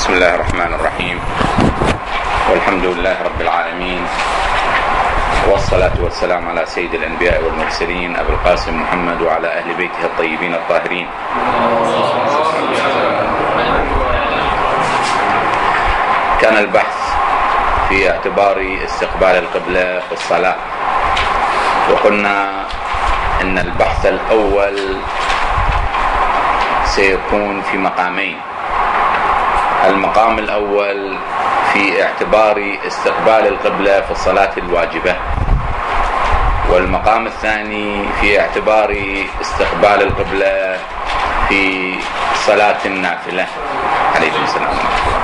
بسم الله الرحمن الرحيم، والحمد لله رب العالمين، والصلاة والسلام على سيد الأنبياء والمرسلين أبي القاسم محمد وعلى أهل بيته الطيبين الطاهرين. كان البحث في اعتبار استقبال القبلة في الصلاة، وقلنا إن البحث الأول سيكون في مقامين. المقام الأول في اعتبار استقبال القبلة في الصلاة الواجبة، والمقام الثاني في اعتبار استقبال القبلة في صلاة النافلة. عليكم السلام ورحمة الله.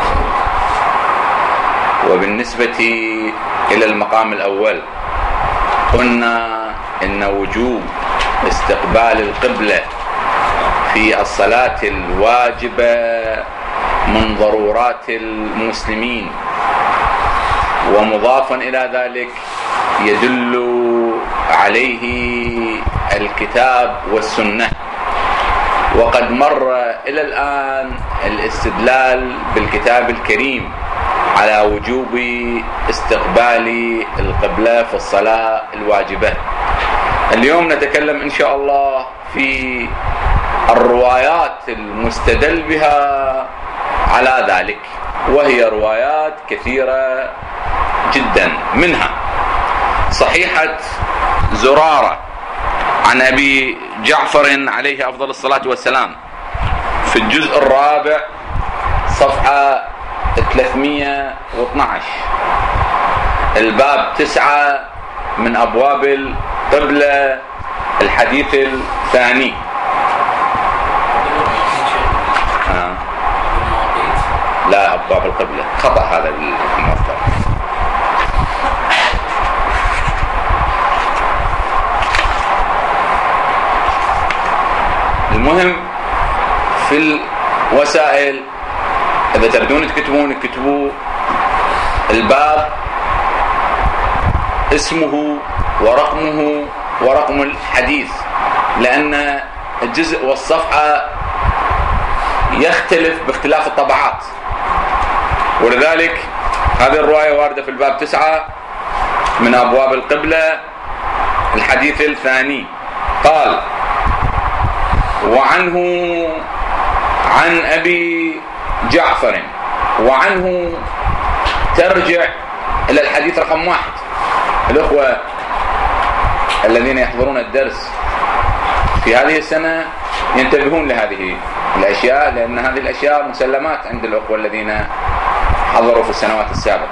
وبالنسبة إلى المقام الأول قلنا إن وجوب استقبال القبلة في الصلاة الواجبة من ضرورات المسلمين، ومضافا إلى ذلك يدل عليه الكتاب والسنة. وقد مر إلى الآن الاستدلال بالكتاب الكريم على وجوب استقبال القبلة في الصلاة الواجبة. اليوم نتكلم إن شاء الله في الروايات المستدل بها على ذلك، وهي روايات كثيرة جدا. منها صحيحة زرارة عن أبي جعفر عليه أفضل الصلاة والسلام في الجزء الرابع صفحة 312، الباب 9 من أبواب القبلة، الحديث الثاني. لا، أبواب القبلة خطأ هذا الموضوع. المهم في الوسائل إذا تبدون تكتبون اكتبوا الباب اسمه ورقمه ورقم الحديث، لأن الجزء والصفحة يختلف باختلاف الطبعات، ولذلك هذه الرواية واردة في الباب 9 من أبواب القبلة، الحديث الثاني. قال: وعنه عن أبي جعفر، وعنه ترجع إلى الحديث رقم 1. الأخوة الذين يحضرون الدرس في هذه السنة ينتبهون لهذه الأشياء، لأن هذه الأشياء مسلمات عند الأخوة الذين حضروا في السنوات السابقة.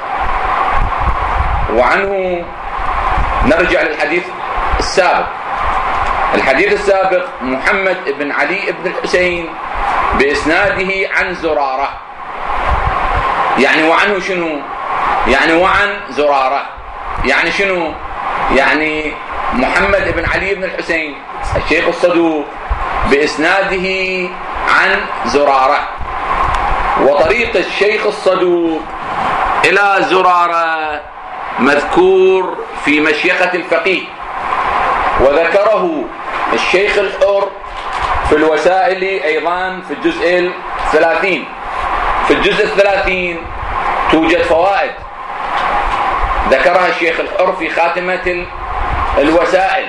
وعنه نرجع للحديث السابق. الحديث السابق محمد بن علي بن الحسين بإسناده عن زرارة. يعني وعنه شنو؟ يعني وعن زرارة، يعني شنو؟ يعني محمد بن علي بن الحسين الشيخ الصدوق بإسناده عن زرارة. وطريق الشيخ الصدوق إلى زرارة مذكور في مشيخة الفقيه، وذكره الشيخ الحر في الوسائل أيضا في الجزء 30. في الجزء 30 توجد فوائد ذكرها الشيخ الحر في خاتمة الوسائل،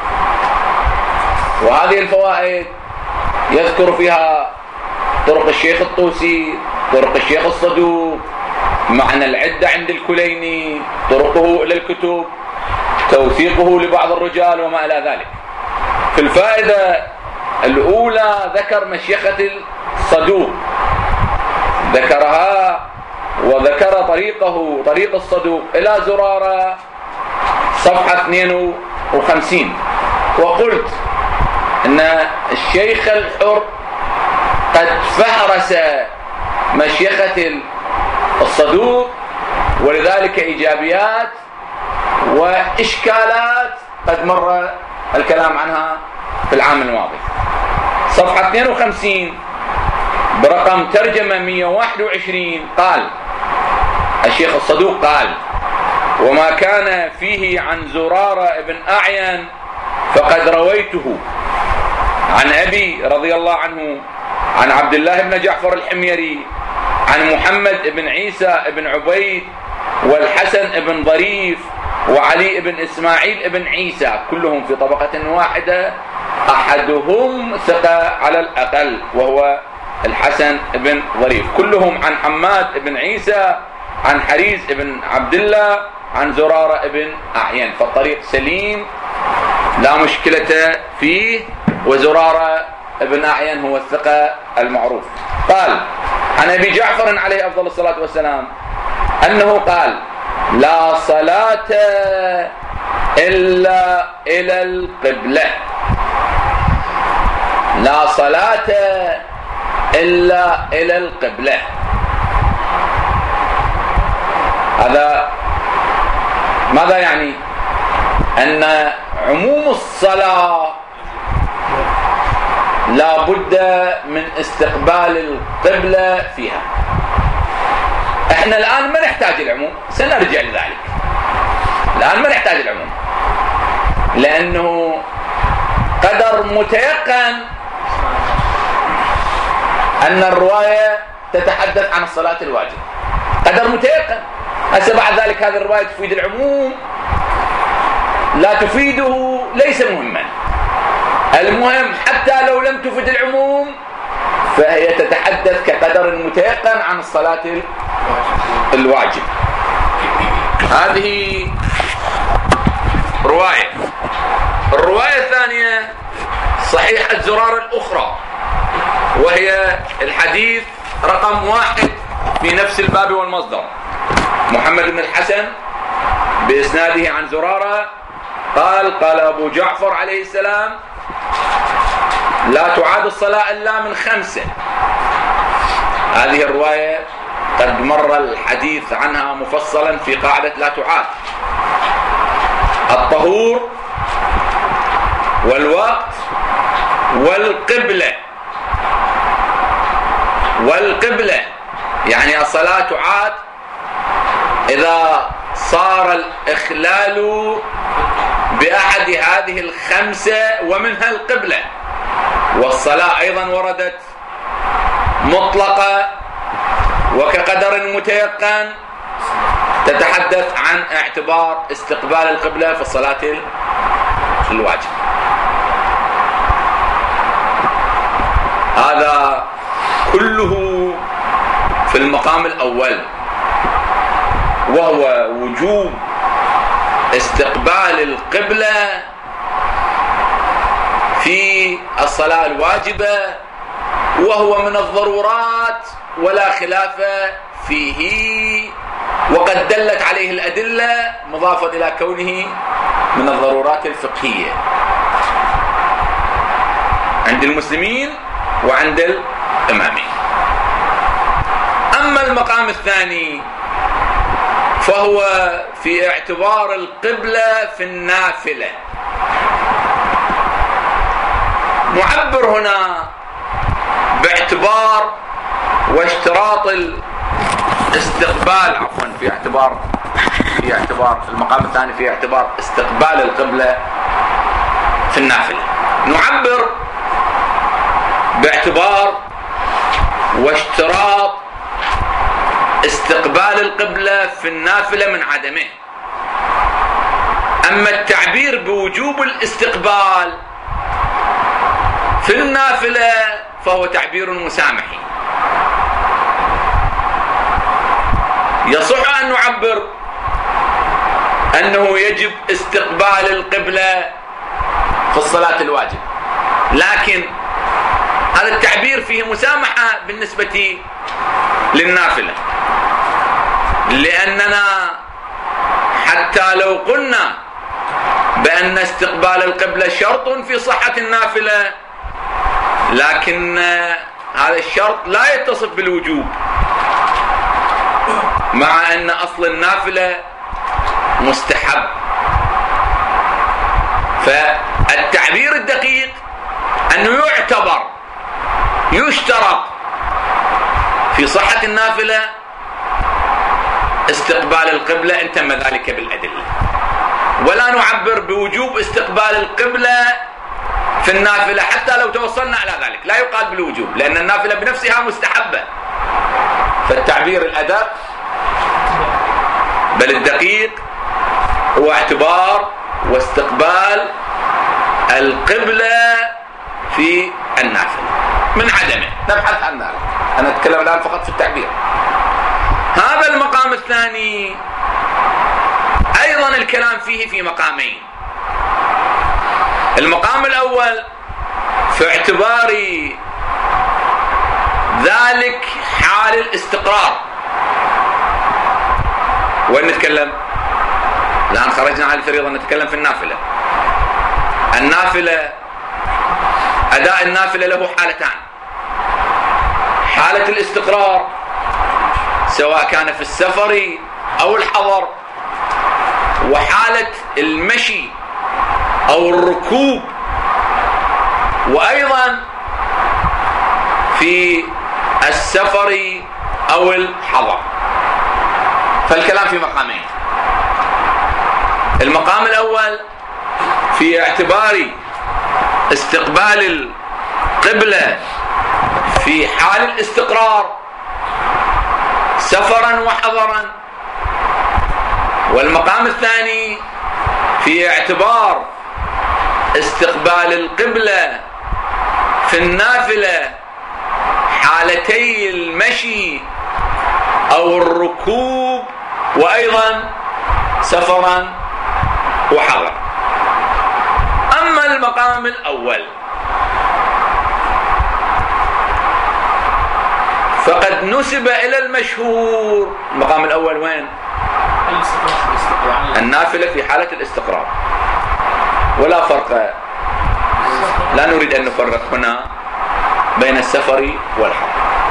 وهذه الفوائد يذكر فيها طرق الشيخ الطوسي، طرق الشيخ الصدوق، معنى العدة عند الكليني، طرقه إلى الكتب، توثيقه لبعض الرجال وما إلى ذلك. في الفائدة الأولى ذكر مشيخة الصدوق، ذكرها وذكر طريقه، طريق الصدوق إلى زرارة، صفحة 52. وقلت إن الشيخ الحر قد فهرس مشيخة الصدوق، ولذلك إيجابيات وإشكالات قد مر الكلام عنها في العام الماضي. صفحة 52 برقم ترجمة 121 قال الشيخ الصدوق قال: وما كان فيه عن زرارة بن أعين فقد رويته عن أبي رضي الله عنه عن عبد الله بن جعفر الحميري عن محمد بن عيسى بن عبيد والحسن بن ظريف وعلي بن إسماعيل بن عيسى، كلهم في طبقة واحدة، أحدهم ثقة على الأقل وهو الحسن بن ظريف، كلهم عن حماد بن عيسى عن حريز بن عبد الله عن زرارة بن أعين، فالطريق سليم لا مشكلة فيه، وزرارة بن أعين هو الثقة المعروف. قال عن أبي جعفر عليه أفضل الصلاة والسلام أنه قال: لا صلاة إلا إلى القبلة، لا صلاة إلا إلى القبلة. هذا ماذا يعني؟ أن عموم الصلاة لا بد من استقبال القبلة فيها. احنا الآن ما نحتاج العموم، سنرجع لذلك. الآن ما نحتاج العموم لأنه قدر متيقن أن الرواية تتحدث عن الصلاة الواجبة، قدر متيقن. هسه بعد ذلك هذه الرواية تفيد العموم لا تفيده ليس مهما، المهم حتى لو لم تفيد العموم فهي تتحدث كقدر متيقن عن الصلاة الواجب. هذه رواية. الرواية الثانية صحيحة زرارة الأخرى، وهي الحديث رقم 1 في نفس الباب والمصدر، محمد بن الحسن بإسناده عن زرارة قال: قال أبو جعفر عليه السلام: لا تعاد الصلاة إلا من 5. هذه الرواية قد مر الحديث عنها مفصلا في قاعدة لا تعاد: الطهور والوقت والقبلة. والقبلة يعني الصلاة تعاد إذا صار الإخلال بأحد هذه 5 ومنها القبلة. والصلاة أيضا وردت مطلقة وكقدر متيقن تتحدث عن اعتبار استقبال القبلة في الصلاة الواجب. هذا كله في المقام الأول، وهو وجوب استقبال القبلة في الصلاة الواجبة، وهو من الضرورات ولا خلاف فيه، وقد دلت عليه الأدلة مضافة إلى كونه من الضرورات الفقهية عند المسلمين وعند الإمامين. أما المقام الثاني فهو في اعتبار القبلة في النافلة. نعبر هنا باعتبار واشتراط الاستقبال، عفوا في اعتبار المقام الثاني في اعتبار استقبال القبلة في النافلة. نعبر باعتبار واشتراط استقبال القبلة في النافلة من عدمه. أما التعبير بوجوب الاستقبال في النافلة فهو تعبير مسامحي. يصح أن نعبر أنه يجب استقبال القبلة في الصلاة الواجب، لكن هذا التعبير فيه مسامحة بالنسبة للنافلة، لأننا حتى لو قلنا بأن استقبال القبلة شرط في صحة النافلة، لكن هذا الشرط لا يتصف بالوجوب، مع أن أصل النافلة مستحب. فالتعبير الدقيق أنه يشترط في صحة النافلة استقبال القبلة إن تم ذلك بالأدلة، ولا نعبر بوجوب استقبال القبلة في النافلة حتى لو توصلنا إلى ذلك، لا يقال بالوجوب، لأن النافلة بنفسها مستحبة، فالتعبير الأدق بل الدقيق هو اعتبار واستقبال القبلة في النافلة من عدمه، نبحث عن ذلك. أنا أتكلم الآن فقط في التعبير. هذا المقام الثاني أيضا الكلام فيه في مقامين. المقام الأول في اعتبار ذلك حال الاستقرار. وين نتكلم؟ الآن خرجنا عن الفريضة، نتكلم في النافلة. النافلة، أداء النافلة له حالتان: حالة الاستقرار سواء كان في السفر أو الحضر، وحالة المشي أو الركوب، وأيضا في السفر أو الحضر. فالكلام في مقامين. المقام الأول في اعتبار استقبال القبلة في حال الاستقرار سفرا وحضرا، والمقام الثاني في اعتبار استقبال القبلة في النافلة حالتي المشي أو الركوب وأيضا سفرا وحضرا. أما المقام الأول فقد نسب إلى المشهور. المقام الأول وين؟ النافلة في حالة الاستقرار، ولا فرق، لا نريد أن نفرق هنا بين السفر والحضر.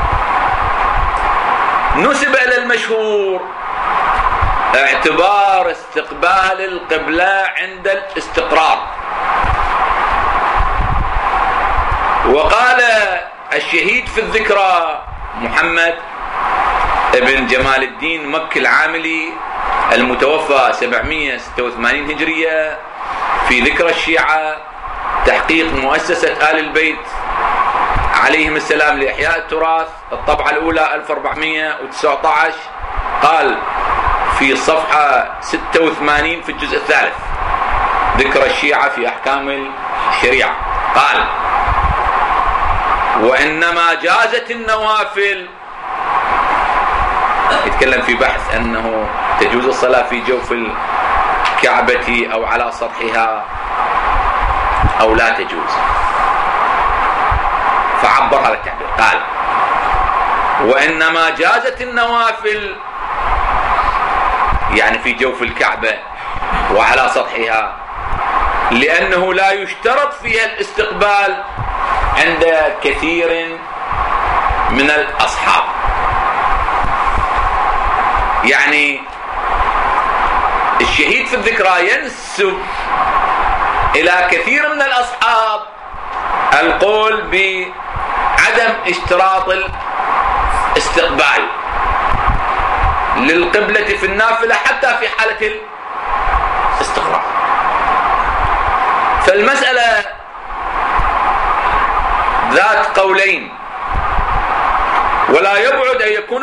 نسب إلى المشهور اعتبار استقبال القبلة عند الاستقرار. وقال الشهيد في الذكرى محمد ابن جمال الدين مكي العاملي المتوفى 786 هجرية في ذكرى الشيعة، تحقيق مؤسسة آل البيت عليهم السلام لإحياء التراث، الطبعة الأولى 1419، قال في صفحة 86 في الجزء الثالث ذكرى الشيعة في أحكام الشريعة، قال: وإنما جازت النوافل. يتكلم في بحث أنه تجوز الصلاة في جوف الكعبة أو على سطحها أو لا تجوز، فعبر هذا التعبير، قال: وإنما جازت النوافل، يعني في جوف الكعبة وعلى سطحها، لأنه لا يشترط فيها الاستقبال عند كثير من الأصحاب. يعني الشهيد في الذكرى ينسب إلى كثير من الأصحاب القول بعدم اشتراط الاستقبال للقبلة في النافلة حتى في حالة الاستقرار. فالمسألة ذات قولين، ولا يبعد أن يكون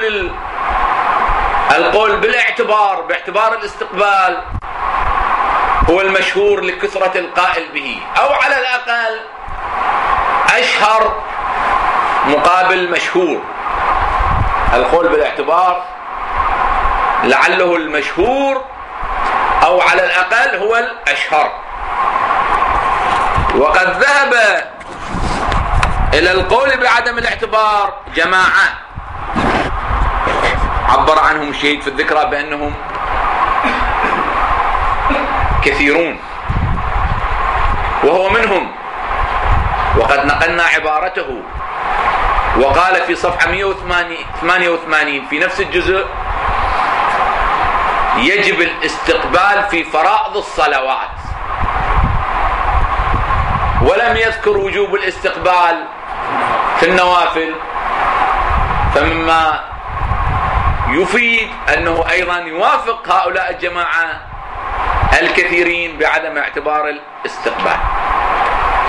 القول باعتبار الاستقبال هو المشهور لكثرة القائل به، أو على الأقل أشهر مقابل مشهور. القول بالاعتبار لعله المشهور أو على الأقل هو الأشهر. وقد ذهب إلى القول بعدم الاعتبار جماعة عبر عنهم الشهيد في الذكرى بأنهم كثيرون، وهو منهم، وقد نقلنا عبارته. وقال في صفحة 188 في نفس الجزء: يجب الاستقبال في فرائض الصلوات، ولم يذكر وجوب الاستقبال في النوافل، فمما يفيد أنه أيضا يوافق هؤلاء الجماعة الكثيرين بعدم اعتبار الاستقبال.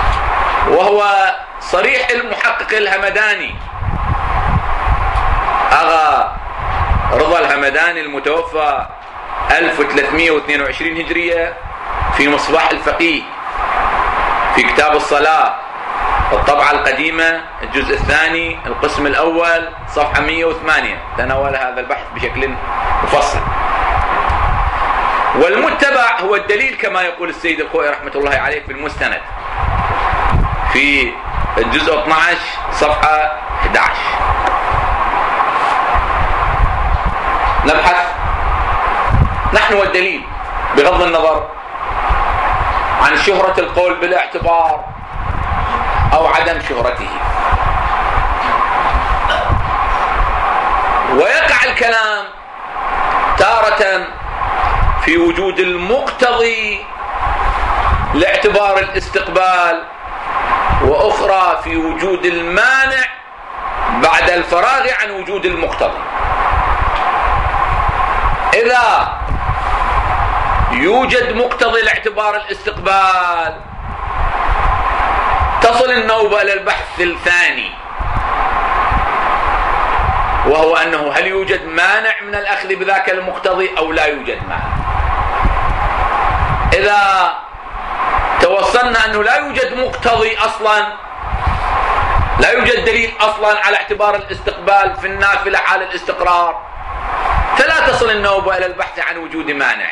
وهو صريح المحقق الهمداني أغا رضا الهمداني المتوفى 1322 هجرية في مصباح الفقيه في كتاب الصلاة الطبعة القديمة الجزء الثاني القسم الأول صفحة 108 تناول هذا البحث بشكل مفصل. والمتبع هو الدليل كما يقول السيد الخوئي رحمة الله عليه في المستند في الجزء 12 صفحة 11. نبحث نحن والدليل بغض النظر عن شهرة القول بالاعتبار أو عدم شهرته. ويقع الكلام تارة في وجود المقتضي لاعتبار الاستقبال، وأخرى في وجود المانع بعد الفراغ عن وجود المقتضي. إذا يوجد مقتضي لاعتبار الاستقبال تصل النوبة إلى البحث الثاني، وهو أنه هل يوجد مانع من الأخذ بذاك المقتضي أو لا يوجد مانع. إذا توصلنا أنه لا يوجد مقتضي أصلا، لا يوجد دليل أصلا على اعتبار الاستقبال في النافلة حال الاستقرار، فلا تصل النوبة إلى البحث عن وجود مانع،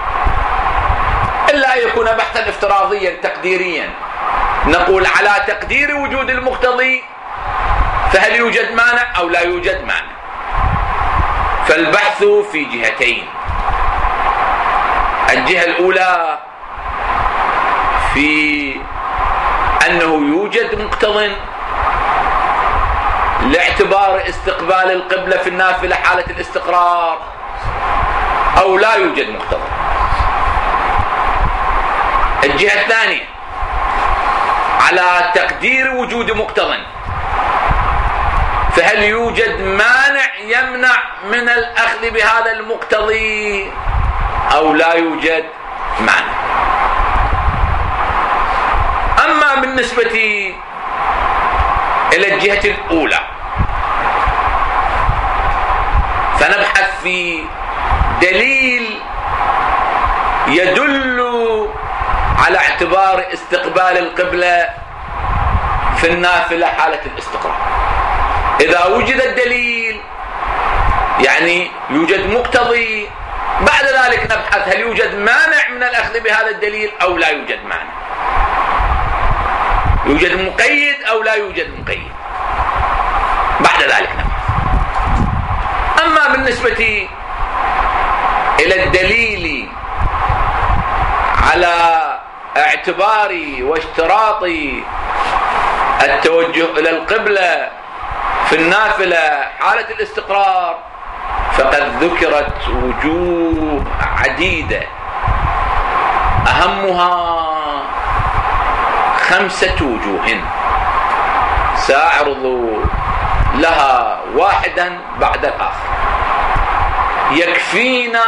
إلا أن يكون بحثا افتراضيا تقديريا، نقول على تقدير وجود المقتضي فهل يوجد مانع أو لا يوجد مانع. فالبحث في جهتين: الجهة الأولى في أنه يوجد مقتض لاعتبار استقبال القبلة في النافلة حالة الاستقرار أو لا يوجد مقتضى. الجهة الثانية على تقدير وجود مقتضى، فهل يوجد مانع يمنع من الأخذ بهذا المقتضي أو لا يوجد مانع. أما بالنسبة إلى الجهة الأولى فنبحث في دليل يدل على اعتبار استقبال القبلة في النافلة حالة الاستقرار. إذا وجد الدليل يعني يوجد مقتضي، بعد ذلك نبحث هل يوجد مانع من الأخذ بهذا الدليل أو لا يوجد مانع، يوجد مقيد أو لا يوجد مقيد، بعد ذلك نبحث. أما بالنسبة إلى الدليل على اعتبار واشتراط التوجه إلى القبلة في النافلة حالة الاستقرار فقد ذكرت وجوه عديدة، أهمها 5 وجوه سأعرض لها واحدا بعد الآخر. يكفينا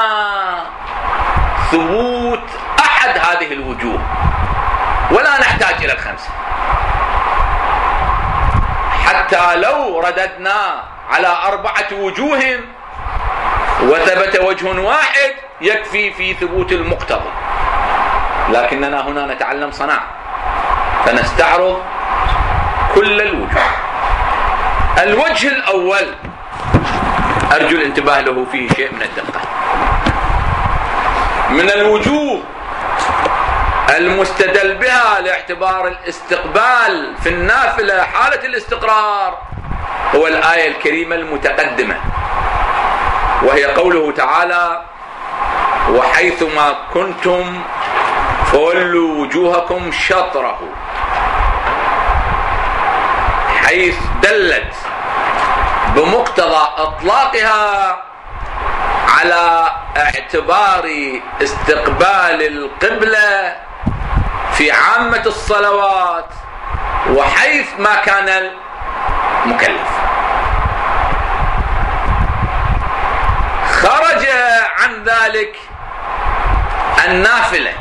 ثبوت أحد هذه الوجوه ولا نحتاج إلى 5، حتى لو رددنا على 4 وجوه وثبت وجه واحد يكفي في ثبوت المقتضى، لكننا هنا نتعلم صناعة فنستعرض كل الوجوه. الوجه الأول أرجو الانتباه له، فيه شيء من الدقة. من الوجوه المستدل بها لاعتبار الاستقبال في النافلة حالة الاستقرار هو الآية الكريمة المتقدمة، وهي قوله تعالى: وحيثما كنتم فولوا وجوهكم شطره، حيث دلت بمقتضى اطلاقها على اعتبار استقبال القبلة في عامة الصلوات وحيث ما كان المكلف. خرج عن ذلك النافلة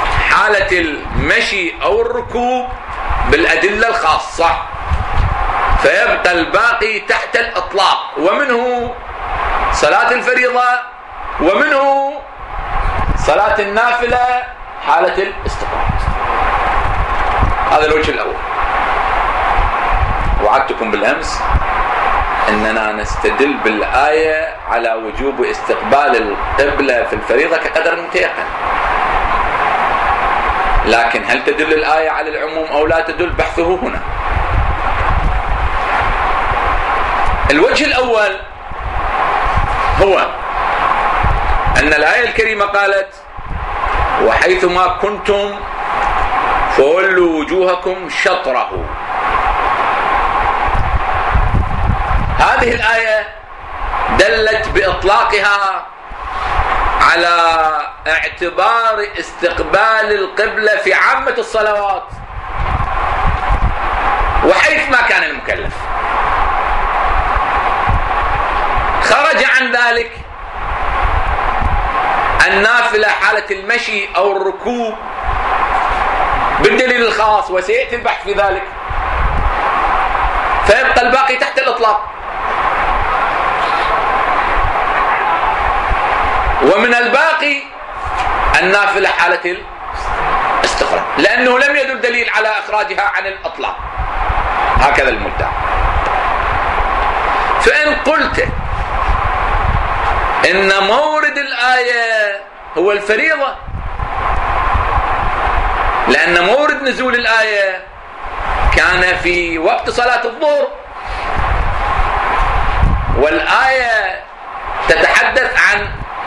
حالة المشي أو الركوب بالأدلة الخاصة، فيبقى الباقي تحت الإطلاق، ومنه صلاة الفريضة ومنه صلاة النافلة حالة الاستقرار. هذا الوجه الأول. وعدتكم بالأمس أننا نستدل بالآية على وجوب استقبال القبلة في الفريضة كقدر متيقن، لكن هل تدل الآية على العموم أو لا تدل؟ بحثه هنا. الوجه الأول هو أن الآية الكريمة قالت: وحيثما كنتم فولوا وجوهكم شطره. هذه الآية دلت بإطلاقها على اعتبار استقبال القبلة في عامة الصلوات وحيث ما كان المكلف. خرج عن ذلك النافلة حالة المشي أو الركوب بالدليل الخاص، وسيأتي البحث في ذلك، فيبقى الباقي تحت الإطلاق. ومن الباقي النافلة حالة الاستقرار، لأنه لم يدل دليل على إخراجها عن الإطلاق. هكذا المدعى. فإن قلت إن مورد الآية هو الفريضة، لأن مورد نزول الآية كان في وقت صلاة الظهر، والآية تتحدث عن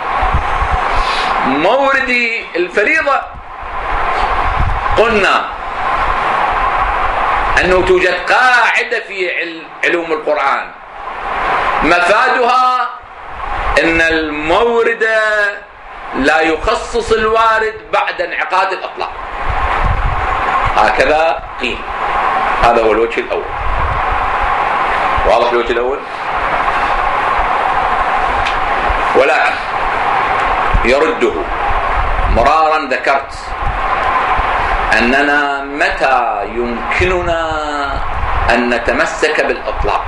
مورد الفريضة، قلنا أنه توجد قاعدة في علوم القرآن مفادها أن المورد لا يخصص الوارد بعد انعقاد الإطلاق. هكذا قيل. هذا هو الوجه الأول. واضح الوجه الأول؟ ولكن يرده مرارا. ذكرت أننا متى يمكننا أن نتمسك بالإطلاق؟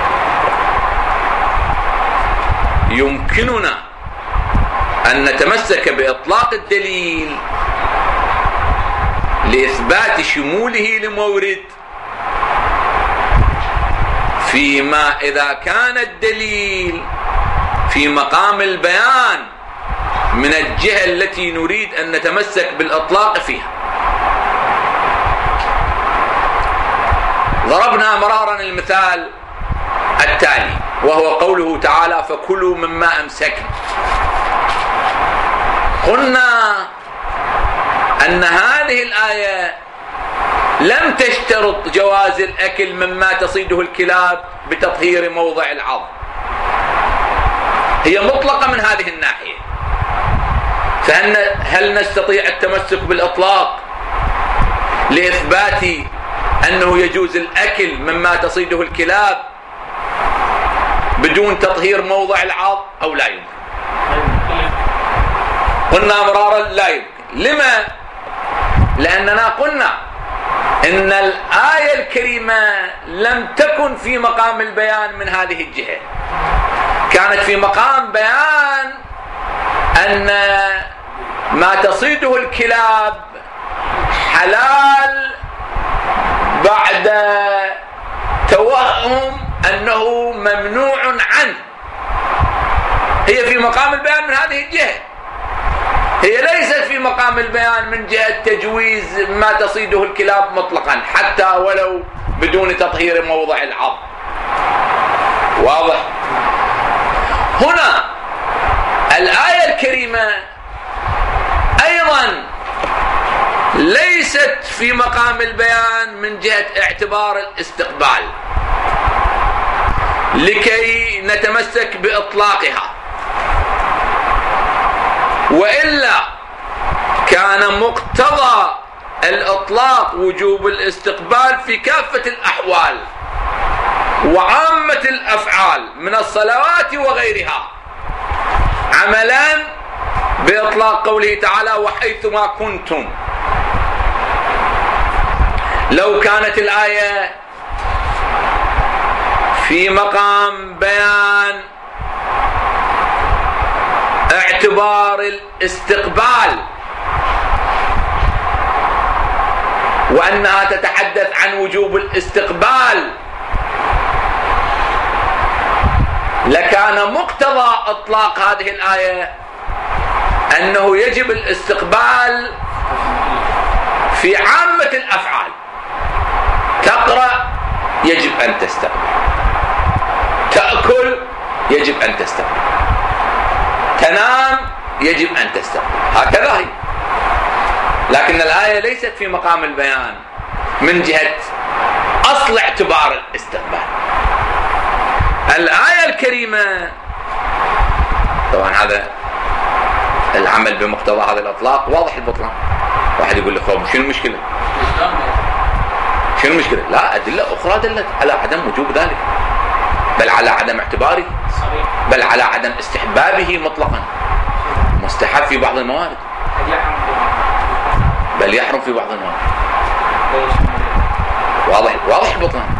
يمكننا أن نتمسك بإطلاق الدليل لإثبات شموله لمورد فيما إذا كان الدليل في مقام البيان من الجهة التي نريد أن نتمسك بالإطلاق فيها. ضربنا مرارا المثال التالي، وهو قوله تعالى: فكلوا مما أمسكنا. قلنا أن هذه الآية لم تشترط جواز الأكل مما تصيده الكلاب بتطهير موضع العظم، هي مطلقة من هذه الناحية. فهل نستطيع التمسك بالإطلاق لإثبات أنه يجوز الأكل مما تصيده الكلاب بدون تطهير موضع العظم أو لا يمكن؟ قلنا مرارا لا يمكن. لما؟ لأننا قلنا إن الآية الكريمة لم تكن في مقام البيان من هذه الجهة، كانت في مقام بيان أن ما تصيده الكلاب حلال بعد توهم أنه ممنوع عنه. هي في مقام البيان من هذه الجهة، هي ليست في مقام البيان من جهة تجويز ما تصيده الكلاب مطلقا حتى ولو بدون تطهير موضع العظم. واضح؟ هنا الآية الكريمة أيضا ليست في مقام البيان من جهة اعتبار الاستقبال لكي نتمسك بإطلاقها، وإلا كان مقتضى الإطلاق وجوب الاستقبال في كافة الأحوال وعامة الأفعال من الصلوات وغيرها، عملا بإطلاق قوله تعالى: وحيثما كنتم. لو كانت الآية في مقام بيان اعتبار الاستقبال وأنها تتحدث عن وجوب الاستقبال، لكان مقتضى إطلاق هذه الآية أنه يجب الاستقبال في عامة الأفعال. تقرأ يجب أن تستقبل، تأكل يجب أن تستقبل، تنام يجب أن تستقبل، هكذا هي. لكن الآية ليست في مقام البيان من جهة أصل اعتبار الاستقبال. الآية الكريمة طبعا هذا العمل بمقتضى هذا الإطلاق واضح البطلان. واحد يقول لي خوف شنو المشكلة؟ شنو المشكلة؟ لا، أدلة أخرى دلت على عدم وجوب ذلك، بل على عدم اعتباره، بل على عدم استحبابه مطلقا، مستحب في بعض الموارد، بل يحرم في بعض الموارد. واضح البطلان.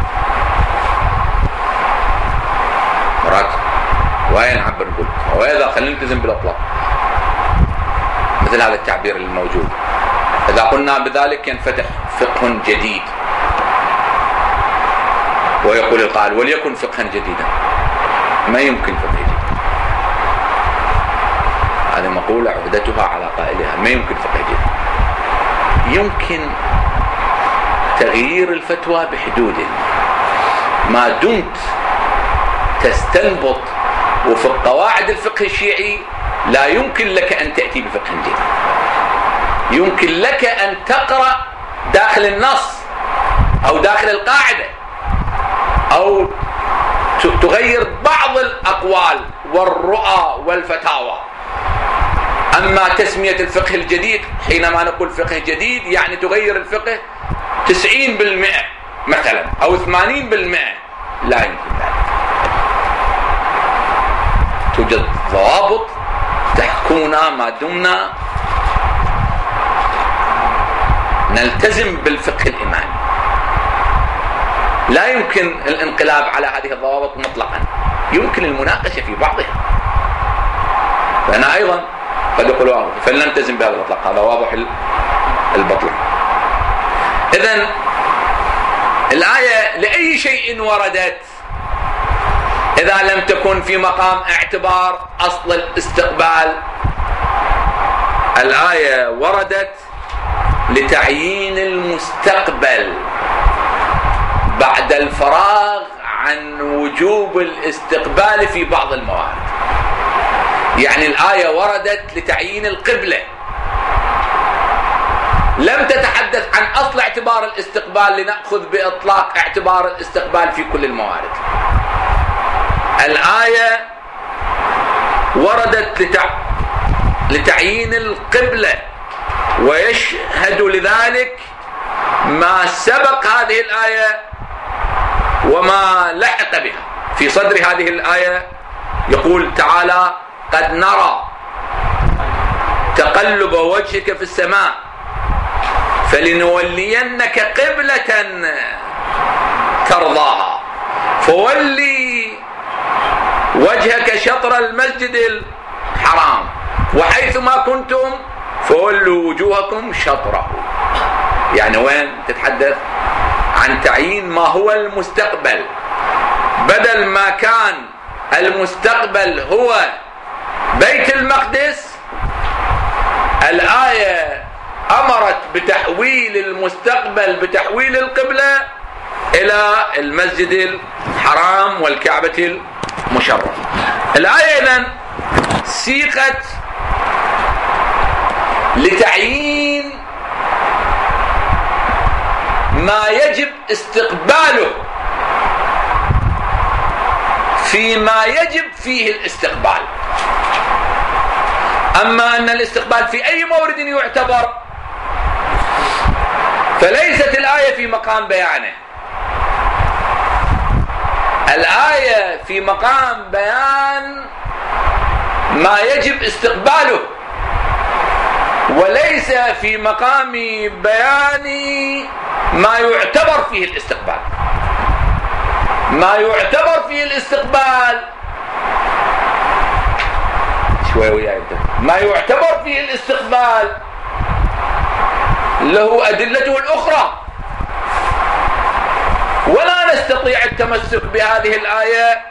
مرات وين نعبر نقول وإذا خلينا نلتزم بالإطلاق، مثل هذا التعبير الموجود، إذا قلنا بذلك ينفتح فقه جديد، ويقول القائل وليكن فقها جديدا. ما يمكن فقه جديد، هذه مقولة عهدتها على قائلها. ما يمكن فقه جديد، يمكن تغيير الفتوى بحدوده ما دمت تستنبط وفق قواعد الفقه الشيعي. لا يمكن لك أن تأتي بفقه جديد، يمكن لك أن تقرأ داخل النص أو داخل القاعدة أو تغير بعض الأقوال والرؤى والفتاوى. أما تسمية الفقه الجديد، حينما نقول فقه جديد يعني تغير الفقه 90% مثلا أو 80%، لا يمكن ذلك. توجد ضوابط تحكمنا ما دمنا نلتزم بالفقه الإمامي. لا يمكن الانقلاب على هذه الضوابط مطلقا، يمكن المناقشة في بعضها. فأنا أيضا قد أقول فلنلتزم بهذا الإطلاق، هذا واضح البطلان. إذن الآية لأي شيء وردت إذا لم تكن في مقام اعتبار أصل الاستقبال. الآية وردت لتعيين المستقبل بعد الفراغ عن وجوب الاستقبال في بعض الموارد. يعني الآية وردت لتعيين القبلة، لم تتحدث عن أصل اعتبار الاستقبال لنأخذ بإطلاق اعتبار الاستقبال في كل الموارد. الآية وردت لتعيين القبلة، ويشهد لذلك ما سبق هذه الآية وما لحق بها. في صدر هذه الآية يقول تعالى: قد نرى تقلب وجهك في السماء فلنولينك قبلة ترضاها فولي وجهك شطر المسجد الحرام وحيثما كنتم فولوا وجوهكم شطره. يعني وين تتحدث عن تعيين ما هو المستقبل، بدل ما كان المستقبل هو بيت المقدس، الآية أمرت بتحويل المستقبل، بتحويل القبلة إلى المسجد الحرام والكعبة المشرفة. الآية إذن سيقت لتعيين ما يجب استقباله فيما يجب فيه الاستقبال. أما أن الاستقبال في أي مورد يعتبر فليست الآية في مقام بيانه. الآية في مقام بيان ما يجب استقباله، وليس في مقام بيان ما يعتبر فيه الاستقبال. ما يعتبر فيه الاستقبال شوي وياي، ما يعتبر فيه الاستقبال له أدلته الأخرى، ولا نستطيع التمسك بهذه الآية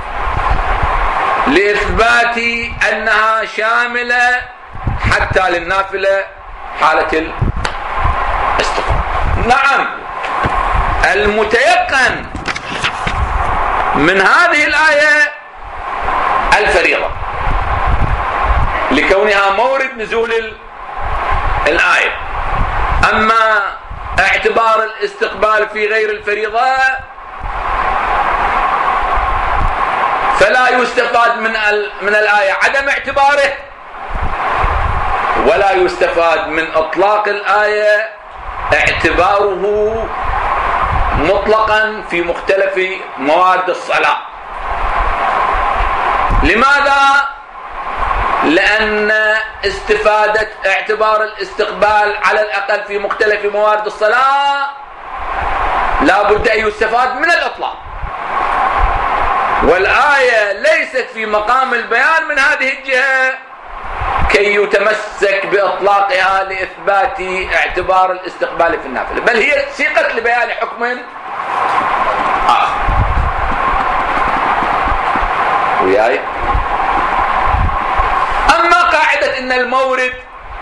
لإثبات أنها شاملة حتى للنافلة حالة الاستقبال. نعم، المتيقن من هذه الآية الفريضة لكونها مورد نزول الآية، أما اعتبار الاستقبال في غير الفريضة فلا يستفاد من الآية عدم اعتباره، ولا يستفاد من إطلاق الآية اعتباره مطلقا في مختلف مواد الصلاة. لماذا؟ لأن استفادة اعتبار الاستقبال على الأقل في مختلف موارد الصلاة لا بد أن يستفاد من الإطلاق، والآية ليست في مقام البيان من هذه الجهة كي يتمسك بإطلاقها لإثبات اعتبار الاستقبال في النافلة، بل هي سيقت لبيان حكم آخر. وياي؟ أما قاعدة إن المورد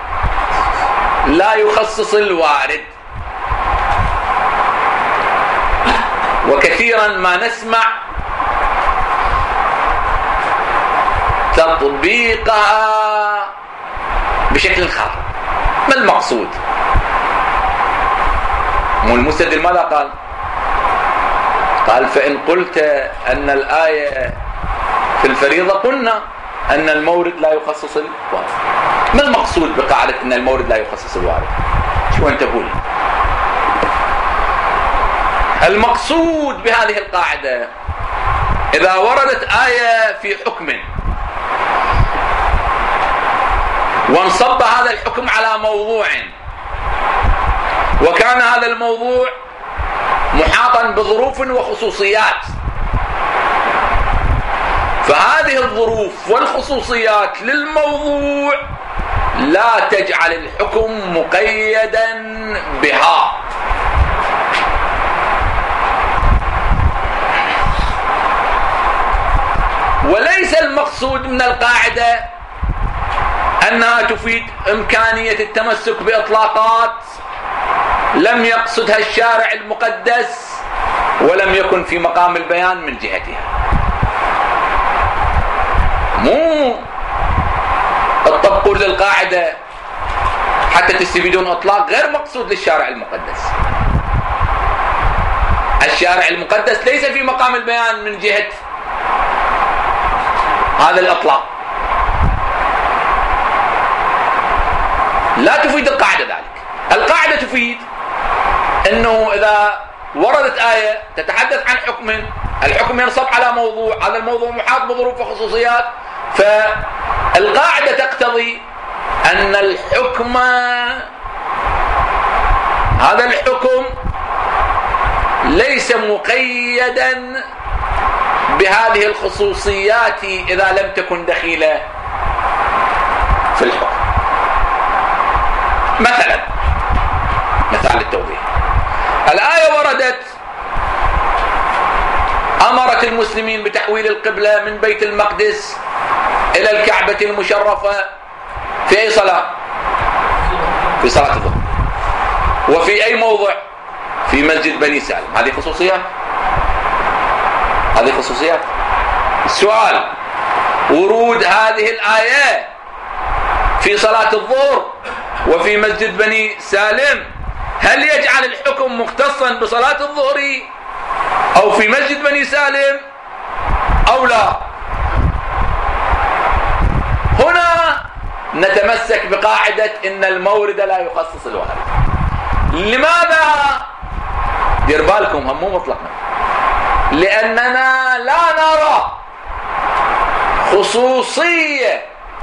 لا يخصص الوارد، وكثيرا ما نسمع تطبيقها بشكل خاطئ. ما المقصود؟ مو المستدل ماذا قال؟ قال فإن قلت أن الآية في الفريضة قلنا أن المورد لا يخصص الوارد. ما المقصود بقاعدة أن المورد لا يخصص الوارد؟ شو انتبهوا لي؟ المقصود بهذه القاعدة إذا وردت آية في حكم وانصب هذا الحكم على موضوع، وكان هذا الموضوع محاطا بظروف وخصوصيات، فهذه الظروف والخصوصيات للموضوع لا تجعل الحكم مقيدا بها. وليس المقصود من القاعدة أنها تفيد إمكانية التمسك بإطلاقات لم يقصدها الشارع المقدس ولم يكن في مقام البيان من جهتها. مو الطبق للقاعدة حتى تستفيدون إطلاق غير مقصود للشارع المقدس. الشارع المقدس ليس في مقام البيان من جهة هذا الإطلاق، لا تفيد القاعدة ذلك. القاعدة تفيد أنه إذا وردت آية تتحدث عن حكم، الحكم ينصب على موضوع، هذا الموضوع محاط بظروف وخصوصيات، فالقاعدة تقتضي أن الحكم هذا الحكم ليس مقيدا بهذه الخصوصيات إذا لم تكن دخيلة في الحكم. مثلا مثال للتوضيح، الآية وردت أمرت المسلمين بتحويل القبلة من بيت المقدس إلى الكعبة المشرفة في أي صلاة؟ في صلاة الظهر. وفي أي موضع؟ في مسجد بني سالم. هذه خصوصيات، هذه خصوصيات. السؤال: ورود هذه الآية في صلاة الظهر وفي مسجد بني سالم هل يجعل الحكم مختصا بصلاة الظهر أو في مسجد بني سالم أو لا؟ هنا نتمسك بقاعدة إن المورد لا يخصص الوارد. لماذا؟ دير بالكم، هم مو مطلقا، لأننا لا نرى خصوصية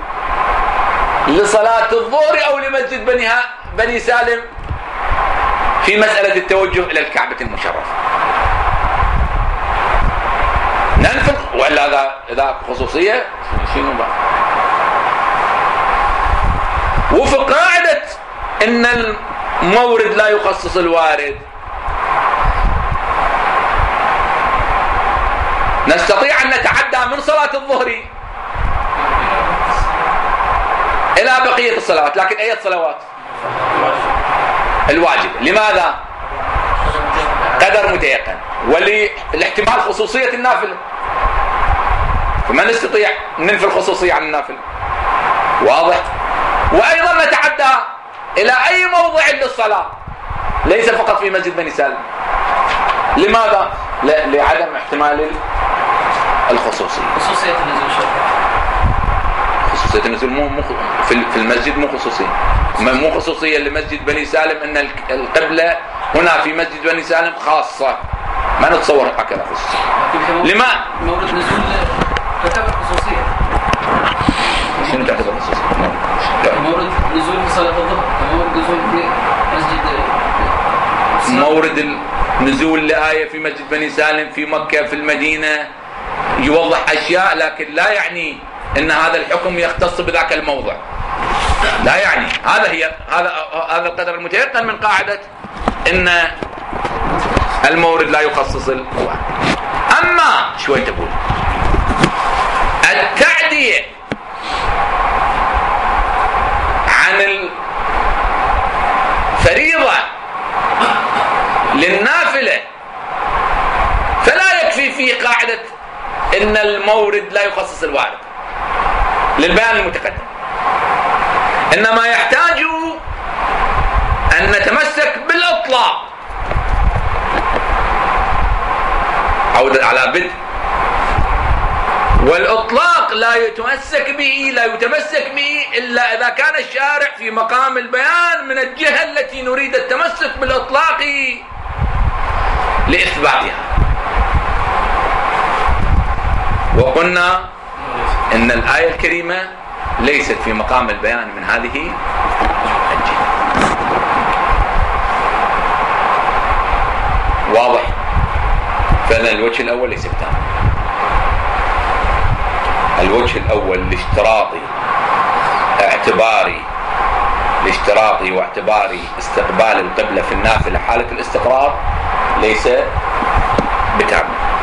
لصلاة الظهر أو لمسجد بني سالم في مسألة التوجه إلى الكعبة المشرفة. والا اذا خصوصيه شنو بقى؟ وفي قاعده ان المورد لا يخصص الوارد، نستطيع ان نتعدى من صلاه الظهر الى بقيه الصلوات، لكن اي الصلوات؟ الواجب. لماذا؟ قدر متيقن، وللاحتمال خصوصيه النافله، فما نستطيع ننفي الخصوصيه عن النافله. واضح؟ وايضا نتعدى الى اي موضع للصلاه، ليس فقط في مسجد بني سالم. لماذا؟ لعدم احتمال الخصوصيه. خصوصيه النزول، خصوصيه النزول مو في المسجد، مو خصوصيه، مو خصوصيه لمسجد بني سالم ان القبله هنا في مسجد بني سالم خاصه، ما نتصور هكذا خصوصيه. لما مورد نزول تعتبر خصوصيه؟ شنو تعتبر خصوصيه؟ مورد نزول في صلاه الظهر، مورد نزول في مسجد، مورد النزول لآية في مسجد بني سالم في مكة في المدينة يوضح أشياء، لكن لا يعني أن هذا الحكم يختص بذاك الموضع، لا يعني. هذا القدر المتيقن من قاعدة أن المورد لا يخصص الوارد. أما شوي تقول التعدية عن الفريضة للنافلة فلا يكفي في قاعدة إن المورد لا يخصص الوارد للبيان المتقدم، إنما يحتاج أن نتمسك بالإطلاق، عودة على بدء، والإطلاق لا يتمسك به إلا إذا كان الشارع في مقام البيان من الجهة التي نريد التمسك بالإطلاق لإثباتها. وقلنا إن الآية الكريمة ليست في مقام البيان من هذه الجهة. واضح؟ فإذا الوجه الأول ليس بتام. الوجه الأول الاشتراطي واعتباري استقبال القبلة في النافلة حالة الاستقرار ليس بتام.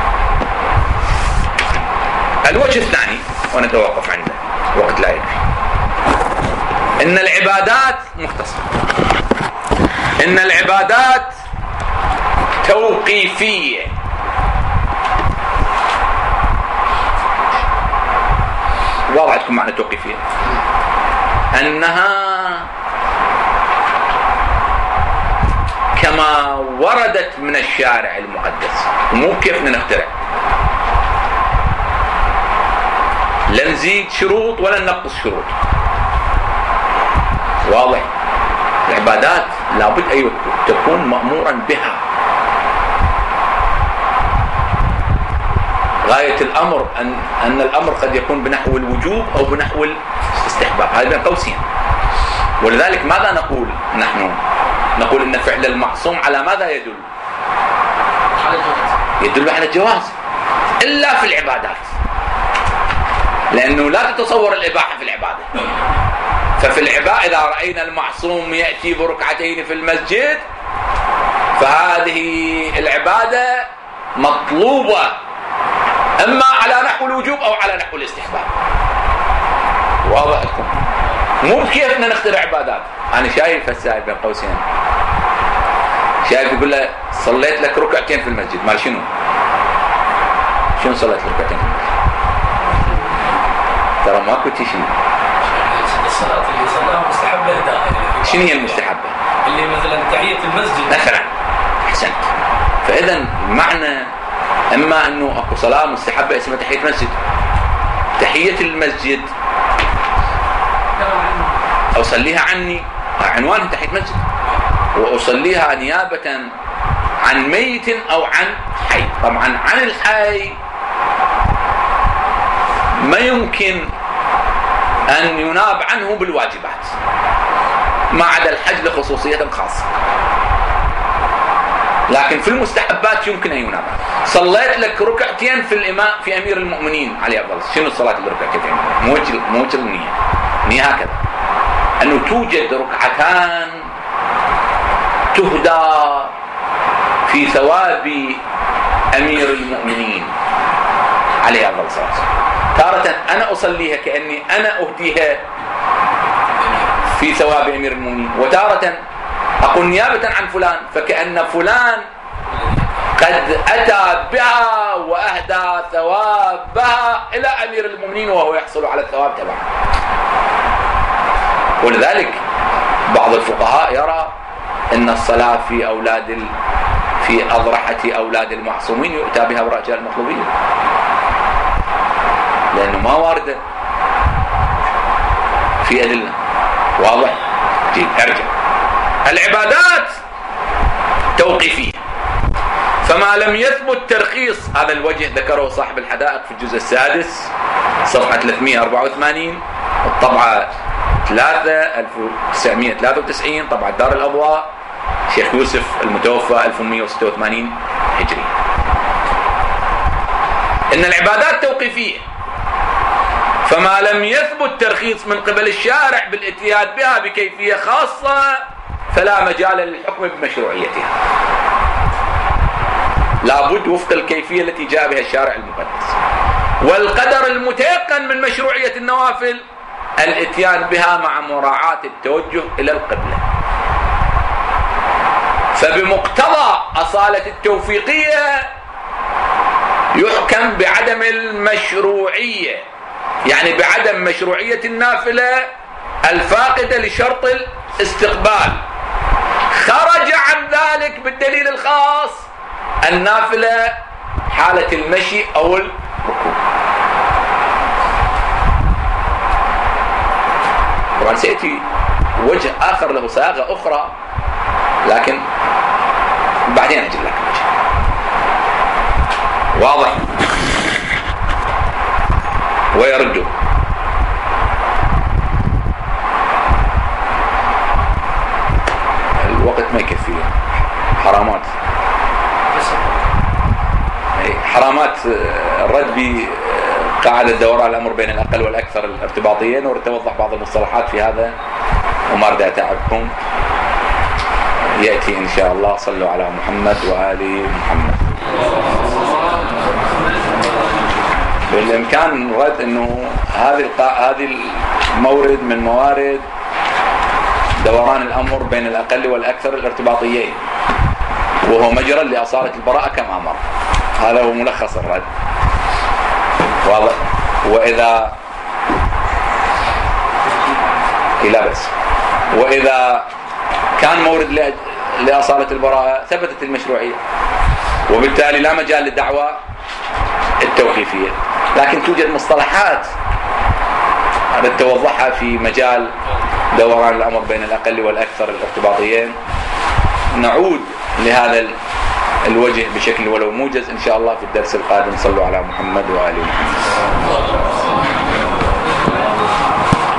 الوجه الثاني ونتوقف عنده وقت لا يكفي، إن العبادات مختصرة، إن العبادات توقيفية، واضح لكم معنى توقيفية؟ أنها كما وردت من الشارع المقدس، مو كيف نخترع، لا نزيد شروط ولا ننقص شروط. واضح؟ العبادات لابد أن تكون مأمورا بها، غاية الأمر أن الأمر قد يكون بنحو الوجوب أو بنحو الاستحباب، هذا بين قوسين. ولذلك ماذا نقول نحن؟ نقول إن فعل المعصوم على ماذا يدل؟ يدل على الجواز، إلا في العبادات، لأنه لا تتصور الإباحة في العبادة. ففي العبادة إذا رأينا المعصوم يأتي بركعتين في المسجد فهذه العبادة مطلوبة إما على نحو الوجوب أو على نحو الاستحباب. واضح لكم؟ مو كيفنا نخترع عبادات. أنا شايف السائل بين قوسين، شايف يقول له صليت لك ركعتين في المسجد، مال شنو صليت لك ركعتين في المسجد؟ ترى ماكو شيء. الصلاة اللي صلاها مستحبة دائما. شنو هي المستحبة؟ اللي مثلا تحية المسجد مثلا. أحسنت. فإذا المعنى إما أنه أكو صلاة مستحبة اسمها تحية مسجد، تحية المسجد أصليها عني، عنوانها تحية مسجد، وأصليها نيابة عن ميت أو عن حي. طبعا عن الحي ما يمكن أن يناب عنه بالواجبات ما عدا الحج لخصوصية خاصة. لكن في المستحبات يمكن أن ينام. صليت لك ركعتين في الإمام في أمير المؤمنين عليه أفضل، شنو الصلاة الركعتين؟ مو النية. النية هكذا أنه توجد ركعتان تهدى في ثواب أمير المؤمنين عليه أفضل الصلاة. تارة أنا أصليها كأني أنا أهديها في ثواب أمير المؤمنين، وتارة أقول نيابة عن فلان فكأن فلان قد أتى بها وأهدى ثوابها إلى أمير المؤمنين وهو يحصل على الثواب تبعه. ولذلك بعض الفقهاء يرى أن الصلاة في أضرحة أولاد المعصومين يؤتى بها برجاء المطلوبية، لأنه ما واردة في أدلة. واضح؟ جيد. أرجع. العبادات توقيفية، فما لم يثبت ترخيص، هذا الوجه ذكره صاحب الحدائق في الجزء السادس صفحة 394 الطبعة 1993 طبعة دار الأضواء شيخ يوسف المتوفى 1186 هجري، إن العبادات توقيفية، فما لم يثبت ترخيص من قبل الشارع بالاتيان بها بكيفية خاصة فلا مجال للحكم بمشروعيتها، لابد وفق الكيفية التي جاء بها الشارع المقدس. والقدر المتيقن من مشروعية النوافل الاتيان بها مع مراعاة التوجه إلى القبلة. فبمقتضى أصالة التوفيقية يحكم بعدم المشروعية، يعني بعدم مشروعية النافلة الفاقدة لشرط الاستقبال. خرج عن ذلك بالدليل الخاص النافلة حالة المشي أو الركوع. طبعا سيأتي وجه آخر له صياغة أخرى، لكن بعدين أجل لك الوجه. واضح؟ ويردوا الوقت ما يكفي، حرامات حرامات الرد بقاعدة دوران الأمر بين الأقل والأكثر الارتباطيين، ورتوضح بعض المصطلحات في هذا وما أريد أتعبكم. يأتي إن شاء الله. صلوا على محمد وآل محمد. بالإمكان نرد أنه هذه المورد من موارد دوران الأمر بين الأقل والأكثر الارتباطيين، وهو مجرى لأصالة البراءة كما أمر. هذا هو ملخص الرد. واضح؟ وإذا لا بس وإذا كان مورد لأصالة البراءة ثبتت المشروعية، وبالتالي لا مجال للدعوة التوقيفية. لكن توجد مصطلحات توضحها في مجال دوران الأمر بين الأقل والأكثر الارتباطيين. نعود لهذا الوجه بشكل ولو موجز إن شاء الله في الدرس القادم. صلوا على محمد وآل محمد.